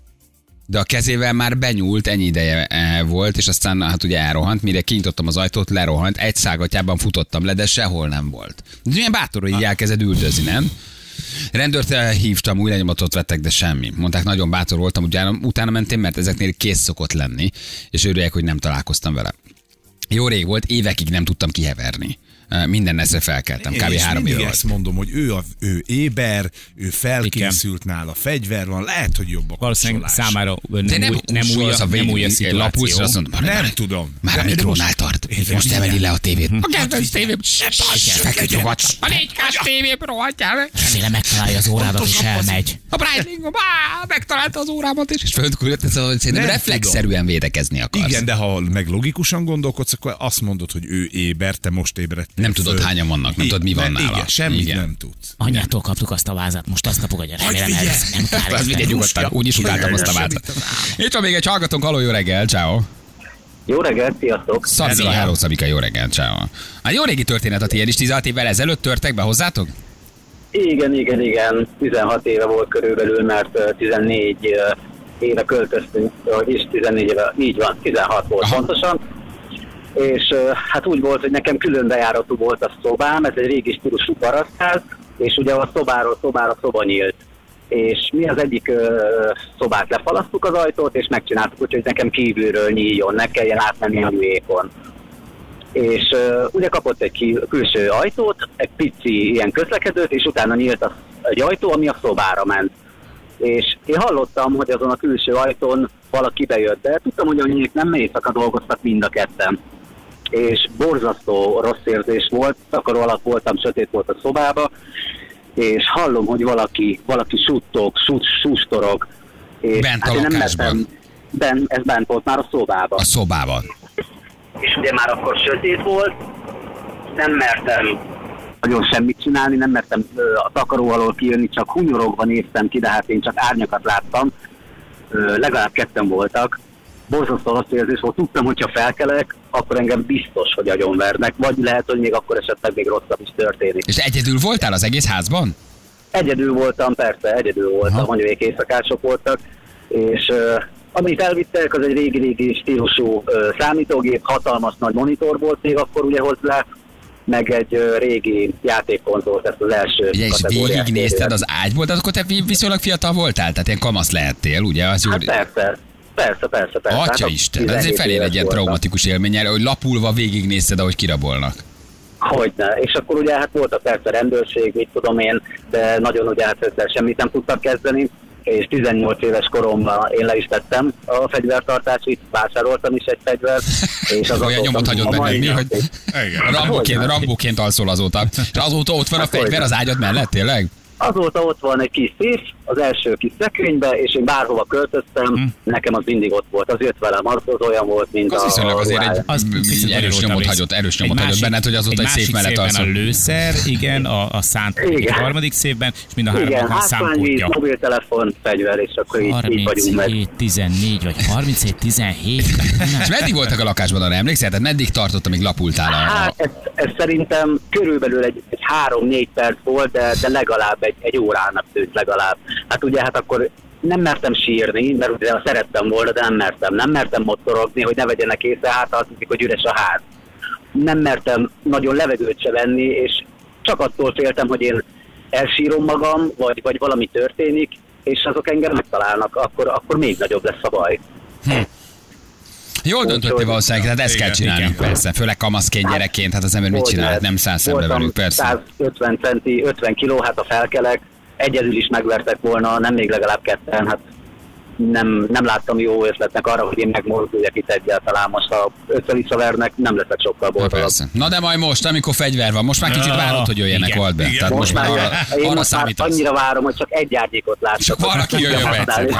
Speaker 1: De a kezével már benyúlt, ennyi ideje volt, és aztán hát ugye elrohant, mire kinyitottam az ajtót, lerohant, egy szágatjában futottam le, de sehol nem volt. De milyen bátor, hogy így elkezded üldözni, nem? Rendőrt hívtam, új lenyomatot vettek, de semmi. Mondták, nagyon bátor voltam, utána mentem, mert ezeknél kész szokott lenni, és örülják, hogy nem találkoztam vele. Jó rég volt, évekig nem tudtam kiheverni. Minden eszre felkeltem, kb. 3 év
Speaker 2: ezt mondom, hogy ő éber, ő felkészült nála, fegyver van, lehet, hogy jobb a
Speaker 3: valószínűleg számára
Speaker 1: nem új a szituáció.
Speaker 2: Nem tudom.
Speaker 1: Már a mikrónál tart. Most emeli le a tévét. A kedvenc tévém, feküdj nyugodtan. A 4K-s tévém, rohadjál.
Speaker 3: Remélem megtalálja az órádat, és elmegy.
Speaker 1: A Breitling megtalálta az órámat, és fölküldött, szerintem reflexzerűen védekezni akarsz.
Speaker 2: Igen, de ha meg logikusan gondolkodsz, akkor azt mondod, hogy ő éber, te most ébredt.
Speaker 1: Nem tudod, hányan vannak, nem tudod, mi van nála.
Speaker 2: Igen, semmit nem tudsz.
Speaker 3: Anyától kaptuk azt a vázat, most azt tapogadja. Remélem, nem kell.
Speaker 1: Az vigye nyugodtan, úgyis utáltam azt a vázat. Itt van még egy hallgatónk, halló, jó reggel, ciao.
Speaker 6: Jó reggelt, sziasztok!
Speaker 1: Szabika, hello, Szabika, jó reggel, ciao. Hát jó régi történet a tiéd is, 16 évvel ezelőtt törtek be hozzátok?
Speaker 6: Igen. 16 éve volt körülbelül, mert 14 éve költöztünk, és 14 éve, így van, 16 volt pontosan. És hát úgy volt, hogy nekem külön bejáratú volt a szobám, ez egy régi stílusú parasztház, és ugye a szobáról szobára szoba nyílt. És mi az egyik szobát lefalasztuk az ajtót, és megcsináltuk úgy, hogy nekem kívülről nyíljon, ne kelljen átmenni a műékon. És ugye kapott egy külső ajtót, egy pici ilyen közlekedőt, és utána nyílt egy ajtó, ami a szobára ment. És én hallottam, hogy azon a külső ajtón valaki bejött, de tudtam, hogy a nyílt nem éjszaka dolgoztak mind a ketten. És borzasztó rossz érzés volt, takaró alatt voltam, sötét volt a szobába, és hallom, hogy valaki suttog, sustorog. És
Speaker 1: bent a lakásban?
Speaker 6: Ez bent volt már a szobában.
Speaker 1: A szobában.
Speaker 6: És ugye már akkor sötét volt, nem mertem nagyon semmit csinálni, nem mertem a takaró alól kijönni, csak hunyorogva néztem ki, de hát én csak árnyakat láttam. Legalább ketten voltak. Borzasztó rossz érzés volt, tudtam, hogyha felkelek, akkor engem biztos, hogy agyonvernek, vagy lehet, hogy még akkor esetleg még rosszabb is történik.
Speaker 1: És egyedül voltál az egész házban?
Speaker 6: Egyedül voltam, persze, egyedül voltam, mondjuk éjszakások voltak, és amit elvittek, az egy régi stílusú számítógép, hatalmas nagy monitor volt még akkor ugye hozzá, meg egy régi játékkonzolt, ezt az első
Speaker 1: és végignézted az ágyból, de akkor te viszonylag fiatal voltál, tehát ilyen kamasz lehettél, ugye? Az
Speaker 6: hát persze.
Speaker 1: Atya Isten, ez egy felé egy ilyen traumatikus élménnyel, hogy lapulva végignézted, ahogy kirabolnak.
Speaker 6: Hogyne, és akkor ugye hát volt a persze rendőrség, mit tudom én, de nagyon ugye hát ezzel semmit nem tudtak kezdeni, és 18 éves koromban én le is tettem a fegyvertartásit, vásároltam is egy fegyvert, és az
Speaker 1: olyan nyomot hagyott benned, mi, hogy Rambóként alszol azóta. És azóta ott van a fegyver az ágyad mellett, tényleg?
Speaker 6: Azóta ott van egy kis szív, az első kis szekrénybe, és én bárhova költöztem, nekem az mindig ott volt, az jött velem, az olyan volt, mint
Speaker 1: az viszonylag azért egy erős nyomot hagyott benned, hogy azóta egy szép mellett alszol.
Speaker 3: A lőszer, igen, a szánt egy harmadik szévben, és mind a háromnak a számkódja.
Speaker 6: Igen, mobiltelefon, fegyver, és akkor így vagyunk meg.
Speaker 3: 37-14 vagy 37-17.
Speaker 1: És meddig voltak a lakásban, arra emlékszel? Tehát meddig tartott, amíg lapultál?
Speaker 6: Hát ez szerintem körülbelül egy 3-4 perc volt, de legalább egy órának tűnt legalább. Hát ugye hát akkor nem mertem sírni, mert ugye szerettem volna, de nem mertem motorogni, hogy ne vegyenek észre, hát azt hiszik, hogy üres a ház. Nem mertem nagyon levegőt se venni, és csak attól féltem, hogy én elsírom magam, vagy valami történik, és azok engem megtalálnak, akkor még nagyobb lesz a baj.
Speaker 1: Jól döntöttél valószínűleg, tehát ezt kell csinálni, persze. Főleg kamaszként, gyerekként, hát az ember mit csinál? Hát nem száll szembe velük, persze.
Speaker 6: 150 centi, 50 kiló, hát a felkelek, egyedül is megvertek volna, nem még legalább ketten, hát nem láttam jó ötletnek arra, hogy én megmozduljak itt egyáltalán. Most ha össze-visszavernek, nem leszek sokkal boldogabb.
Speaker 1: Na de majd most, amikor fegyver van, most már kicsit várod, hogy jöjjenek Waldbe. Tehát most már arra számítasz.
Speaker 6: Annyira várom, hogy csak egy árnyékot látsak.
Speaker 1: Csak valaki jöjjön be.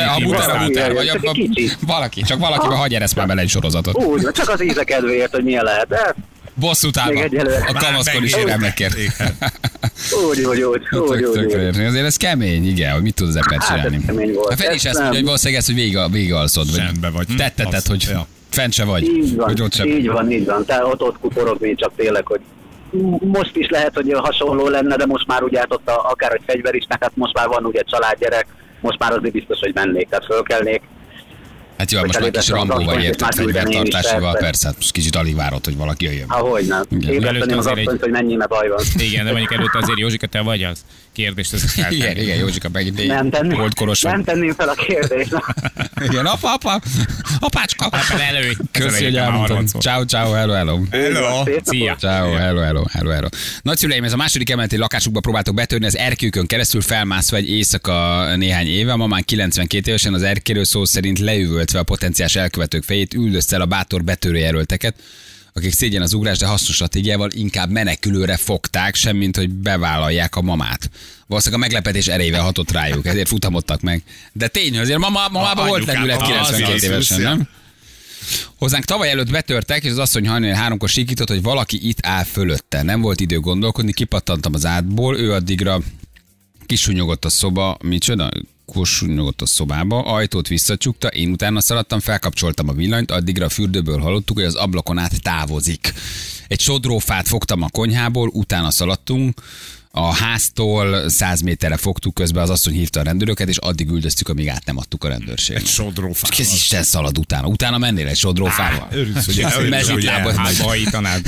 Speaker 1: Valaki, csak valakiben hagyj eresz már bele egy sorozatot.
Speaker 6: Úgy, csak az íze kedvéért, hogy milyen lehet. De
Speaker 1: bosszút állva. A kamaszkor is éremekért.
Speaker 6: Úgy.
Speaker 1: Azért ez kemény, igen, hogy mit tud az ember csinálni. A Feri is ezt mondja, hogy valószínűleg ezt, hogy végigalszod.
Speaker 2: Sembe vagy.
Speaker 1: Tetteted, hogy Fent se vagy.
Speaker 6: Így van,
Speaker 1: Hogy ott sem.
Speaker 6: így van. Tehát ott kuporogni csak tényleg, hogy most is lehet, hogy hasonló lenne, de most már ugye hát ott akár egy fegyver is, hát most már van ugye családgyerek, most már azért biztos, hogy mennék, tehát fölkelnék.
Speaker 1: Hát jó, most már kis Rambóval érted fegyvertartásival, persze, hát most kicsit alig várod, hogy valaki jöjjön.
Speaker 6: Ahogy nem. Ébreszteném az asszonyt, hogy mennyi, mert baj van.
Speaker 3: Igen, de mondjuk előtte azért Józsika, te vagy az kérdést.
Speaker 1: Igen, Józsika, megint
Speaker 6: Nem
Speaker 1: holdkorosan.
Speaker 6: tenném fel a kérdést.
Speaker 1: Igen, apácska.
Speaker 3: Előj.
Speaker 1: Köszi, hogy elmondtam. Ciao, hello.
Speaker 3: Szia.
Speaker 1: Ciao, hello. Nagyszüleim, ez a második emeleti lakásukba próbáltok betörni az erkőkön keresztül, felmászva egy éjszaka néhány éve. Mamán 92 évesen az erkéről szó szerint leüvöltve a potenciális elkövetők fejét üldözte el a bátor betörőjelölteket, akik szégyen az ugrás, de hasznos stratégiával inkább menekülőre fogták, semmint hogy bevállalják a mamát. Valószínűleg a meglepetés erejével hatott rájuk, ezért futamodtak meg. De tény, azért mamában volt lendület 92 évesen, nem? Hozzánk tavaly előtt betörtek, és az asszony hajnal 3-kor sikított, hogy valaki itt áll fölötte. Nem volt idő gondolkodni, kipattantam az átból, ő addigra kisunyogott a szoba, micsoda? Kosunyogott a szobába, ajtót visszacsukta, én utána szaladtam, felkapcsoltam a villanyt, addigra a fürdőből hallottuk, hogy az ablakon át távozik. Egy sodrófát fogtam a konyhából, utána szaladtunk, a háztól 100 méterre fogtuk, közben az asszony hívta a rendőröket, és addig üldöztük, amíg át nem adtuk a rendőrséget.
Speaker 2: Egy sodrófával.
Speaker 1: Ez Isten szalad utána. Utána mennél egy sodrófával?
Speaker 2: Örülsz, hogy
Speaker 3: Elhájítanád.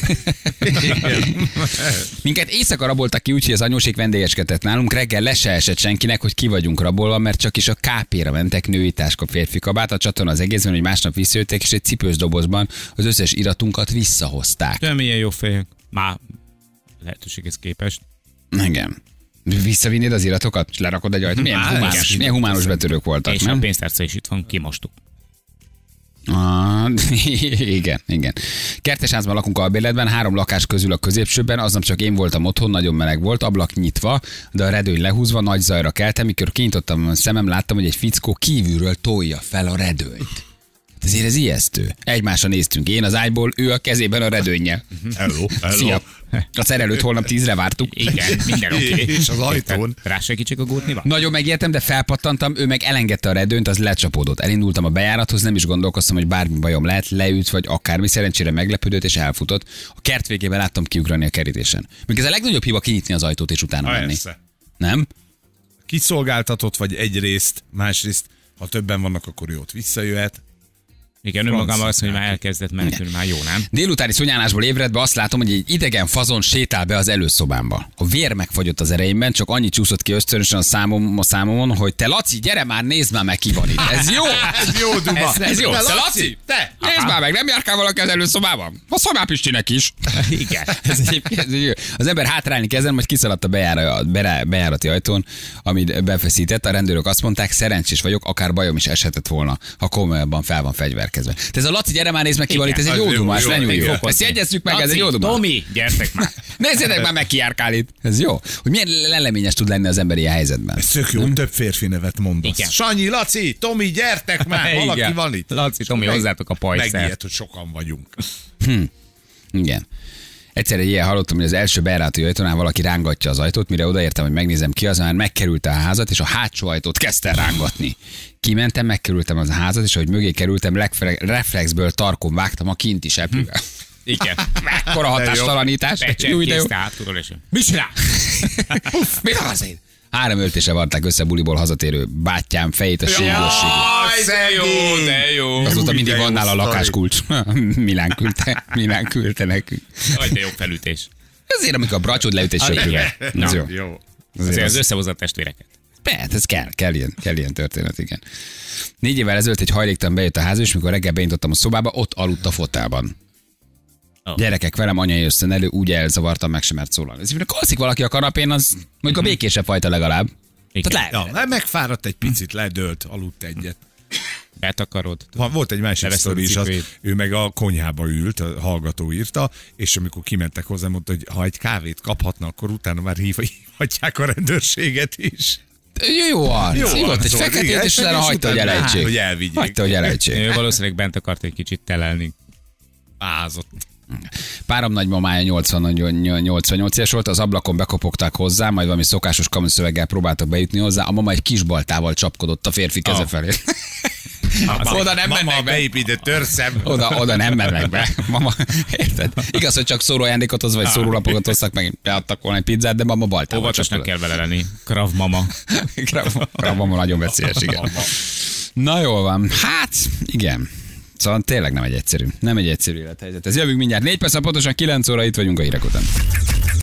Speaker 1: Minket éjszaka raboltak ki, úgyhogy az anyósék vendégeskedett nálunk. Reggel le se esett senkinek, hogy ki vagyunk rabolva, mert csak is a KP-ra mentek, női táska, férfi kabát, a csatorna az egészben, hogy másnap visszajöttek, és egy cipős dobozban az összes iratunkat visszahozták.
Speaker 3: Nem milyen jó fejek. Már lehetőséghez képest.
Speaker 1: Igen. Visszavinnéd az iratokat, és lerakod egy ajtót? Milyen humános betörők voltak,
Speaker 3: és
Speaker 1: nem?
Speaker 3: a pénztárca is itt van, kimostuk.
Speaker 1: Igen. Kertesházban lakunk albérletben, 3 lakás közül a középsőben, aznap csak én voltam otthon, nagyon meleg volt, ablak nyitva, de a redőny lehúzva, nagy zajra keltem, mikor kinyitottam a szemem, láttam, hogy egy fickó kívülről tolja fel a redőnyt. Ezért ez ijesztő. Egymásra néztünk, én az ágyból, ő a kezében a redőnnyel.
Speaker 2: Hello.
Speaker 1: Szia. A szerelőt holnap 10-re vártuk.
Speaker 3: Igen, minden oké.
Speaker 2: És az ajtón.
Speaker 3: Rásegítsek a gótniba?
Speaker 1: Nagyon megijedtem, de felpattantam, ő meg elengedte a redőnyt, az lecsapódott. Elindultam a bejárathoz, nem is gondolkoztam, hogy bármi bajom lehet, leült vagy akármi, szerencsére meglepődött és elfutott. A kert végében láttam kiugrani a kerítésen. Még ez a legnagyobb hiba kinyitni az ajtót és utána menni.
Speaker 2: Persze.
Speaker 1: Nem?
Speaker 2: Kiszolgáltatott vagy egyrészt, másrészt, ha többen vannak, akkor jót visszajöhet.
Speaker 3: Igen, önmagában azt, hogy már elkezdett menekülni, már jó, nem?
Speaker 1: Délutáni szonyálásból ébredve azt látom, hogy egy idegen fazon sétál be az előszobámba. A vér megfagyott az ereimben, csak annyi csúszott ki ösztönösen a számomon, hogy te Laci, gyere már, nézd már meg, ki van itt. Ez jó!
Speaker 2: Ez jó duma.
Speaker 1: Ez jó.
Speaker 2: Te
Speaker 1: Te Laci, te, nézd már meg, nem járkál valaki az előszobában? A szomár Pistinek is.
Speaker 3: Igen.
Speaker 1: Ez jó. Az ember hátrálni kezden, majd kiszaladt a bejárati ajtón, amit befeszített. A rendőrök azt mondták, szerencsés vagyok, akár bajom is eshetett volna, ha komolyabban fel van fegyverkezve. De ez a Laci, gyere már, nézd meg, ki van itt, ez egy jó dumás, lenyúljuk. Ezt jegyezzük meg, ez egy jó dumás.
Speaker 3: Tomi, gyertek már.
Speaker 1: Nézzétek már meg, ki járkál itt. Ez jó. Hogy milyen leleményes tud lenni az ember ilyen helyzetben.
Speaker 2: Ez tök jó, több férfi nevet mondasz.
Speaker 3: Igen.
Speaker 2: Sanyi, Laci, Tomi, gyertek már, valaki
Speaker 3: Igen.
Speaker 2: van itt.
Speaker 3: Laci, Tomi, hozzátok a pajszert.
Speaker 2: Megijed, hogy sokan vagyunk.
Speaker 1: Igen. Egyszer egy ilyen hallottam, hogy az első bejárati ajtónál valaki rángatja az ajtót, mire odaértem, hogy megnézem ki, az már megkerülte a házat, és a hátsó ajtót kezdte rángatni. Kimentem, megkerültem az a házat, és ahogy mögé kerültem, reflexből tarkon vágtam a kinti seprűvel.
Speaker 3: Igen.
Speaker 1: Mekkora hatástalanítás. Jó, de jó.
Speaker 3: Mi csinál?
Speaker 1: Mit akarsz én? 3 öltése varták össze buliból hazatérő bátyám fejét a sérülősségű.
Speaker 3: De jó, de jó.
Speaker 1: Azóta mindig van nála a lakáskulcs. Milán küldte nekünk.
Speaker 3: Aj, de jó felütés.
Speaker 1: Ezért, amikor a bracsod leüt egy söprűvel. Ez jó.
Speaker 2: Jó.
Speaker 3: Azért az összehozott testvéreket.
Speaker 1: Persze, ez kell ilyen történet, igen. 4 évvel ezelőtt egy hajléktalan bejött a házba, és mikor reggel beintottam a szobába, ott aludt a fotelban. Gyerekek velem, anya jösszön elő, úgy elzavartam, meg sem mert szólalni. Ez alszik valaki a kanapén, az mondjuk a békésebb fajta legalább. Tehát lehet.
Speaker 2: Ja, megfáradt egy picit, ledőlt, aludt egyet.
Speaker 3: Betakarod.
Speaker 2: Volt egy másik sztori is, ő meg a konyhába ült, a hallgató írta, és amikor kimentek hozzá, mondta, hogy ha egy kávét kaphatna, akkor utána már hívhatják a rendőrséget is.
Speaker 1: Jó arc. Hívott egy feketét, és utána hagyta, hogy elejtsék.
Speaker 2: Hogy elvigyék.
Speaker 1: Hagyta, hogy elejtsék.
Speaker 3: Ő valószínűleg bent akart egy kicsit telelni.
Speaker 2: Ázott.
Speaker 1: Párom nagymamája 88 éves volt, az ablakon bekopogták hozzá, majd valami szokásos kamuszöveggel próbáltak bejutni hozzá, a mama egy kis baltával csapkodott a férfi keze felé. Oda nem mennek be.
Speaker 2: beépített törszem.
Speaker 1: Oda nem mennek be. Mama, érted? Igaz, hogy csak szóró ajándékot hoz, vagy szórólapokat hoztak, meg beadtak volna egy pizzát, de mama baltával.
Speaker 3: Óvatosnak kell vele lenni. Krav mama.
Speaker 1: Krav mama nagyon veszélyes, igen. Na jól van. Hát, igen. Szóval tényleg nem egy egyszerű élethelyzet. Ez jövünk mindjárt 4 perc, pontosan 9 óra itt vagyunk a hírek után.